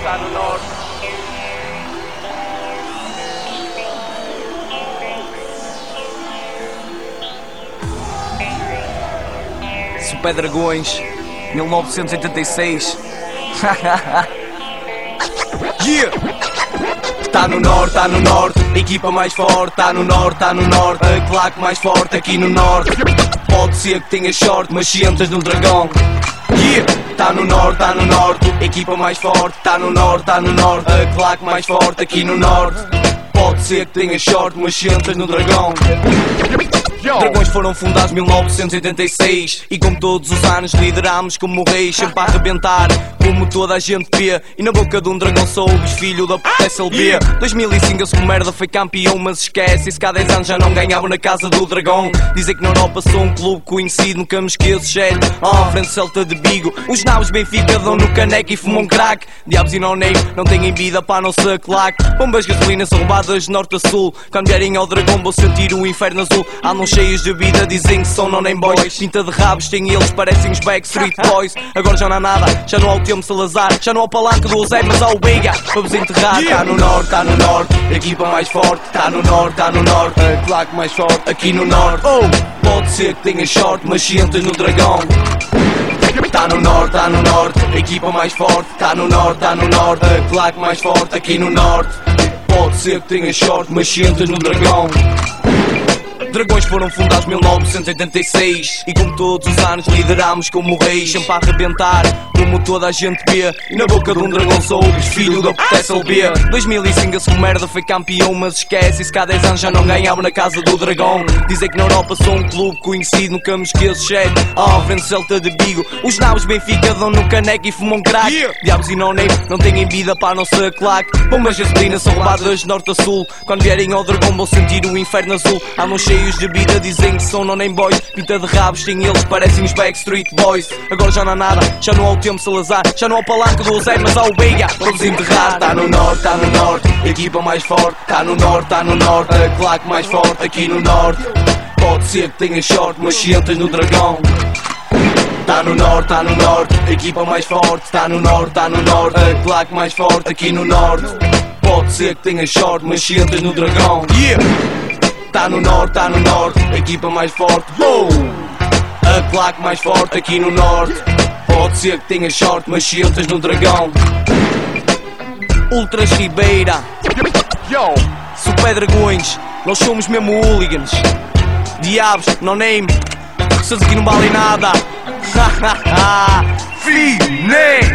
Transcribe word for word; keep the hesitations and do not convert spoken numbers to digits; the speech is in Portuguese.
tá no norte. Super Dragões, mil novecentos e oitenta e seis. Yeah! Tá no norte, tá no norte, a equipa mais forte. Tá no norte, tá no norte, a claque mais forte aqui no norte. Pode ser que tenhas sorte, mas se entras no dragão. Yeah! Tá no norte, tá no norte, a equipa mais forte. Tá no norte, tá no norte, a claque mais forte aqui no norte. Pode ser que tenhas sorte, mas se entras no dragão. Dragões foram fundados em mil novecentos e oitenta e seis e como todos os anos liderámos como reis, sempre a arrebentar, como toda a gente vê. E na boca de um dragão soubes, filho da puta S L B. dois mil e cinco esse merda foi campeão, mas esquece, se cá dez anos já não ganhavam na casa do dragão. Dizem que na Europa sou um clube conhecido, nunca me esqueço, chefe. Oh, frente Celta de Bigo, os nabos Benfica dão no caneco e fumam crack. Diabos e não nem, não têm vida para não ser claque. Bombas gasolina são roubadas de norte a sul. Quando vierem ao dragão vou sentir o inferno azul. Andam cheios de vida, dizem que são não nem boys. Pinta de rabos têm eles, parecem os Backstreet Boys. Agora já não há nada, já não há o tempo Salazar, já não há o palanque do Zé, mas há o Biga para vos enterrar. Tá no norte, tá no norte, a equipa mais forte. Tá no norte, tá no norte, a claque mais forte aqui no norte. Oh, pode ser que tenhas sorte, mas se entras no dragão. Tá no norte, tá no norte, a equipa mais forte. Tá no norte, tá no norte, a claque mais forte aqui no norte. Pode ser que tenhas sorte, mas se entras no dragão. Dragões foram fundados em mil novecentos e oitenta e seis e como todos os anos liderámos como reis, sempre a arrebentar, como toda a gente vê. E na boca de um dragão soubes, filho da puta S L B. dois mil e cinco esse merda foi campeão, mas esquece, se cá dez anos já não ganhava na casa do dragão. Dizem que na Europa sou um clube conhecido, nunca me esqueço, chefe. Oh, frente Celta de Bigo, os nabos Benfica dão no caneco e fumam crack. Yeah. Diabos e não nem, não têm vida para não ser claque. Bombas gasolina são roubadas de norte a sul. Quando vierem ao dragão vão sentir o inferno azul. Andam cheios de vida, dizem que são não nem boys. Pinta de rabos têm eles, parecem os Backstreet Boys. Agora já não há nada, já não há o tempo Salazar, já não há o palanque do Zé, mas há o Biga para vos enterrar. Tá no norte, tá no norte, a equipa mais forte. Tá no norte, tá no norte, a claque mais forte aqui no norte. Pode ser que tenhas sorte, mas se entras no dragão. Tá no norte, tá no norte, a equipa mais forte. Tá no norte, tá no norte, a claque mais forte aqui no norte. Pode ser que tenhas sorte, mas se entras no dragão. Yeah! Tá no norte, tá no norte, a equipa mais forte. Oh! A claque mais forte aqui no norte. Pode ser que tenhas sorte, mas se entras no dragão. Ultras Ribeira, yo! Super Dragões, nós somos mesmo hooligans. Diabos, no name, vocês aqui não valem nada. Hahaha, Fine!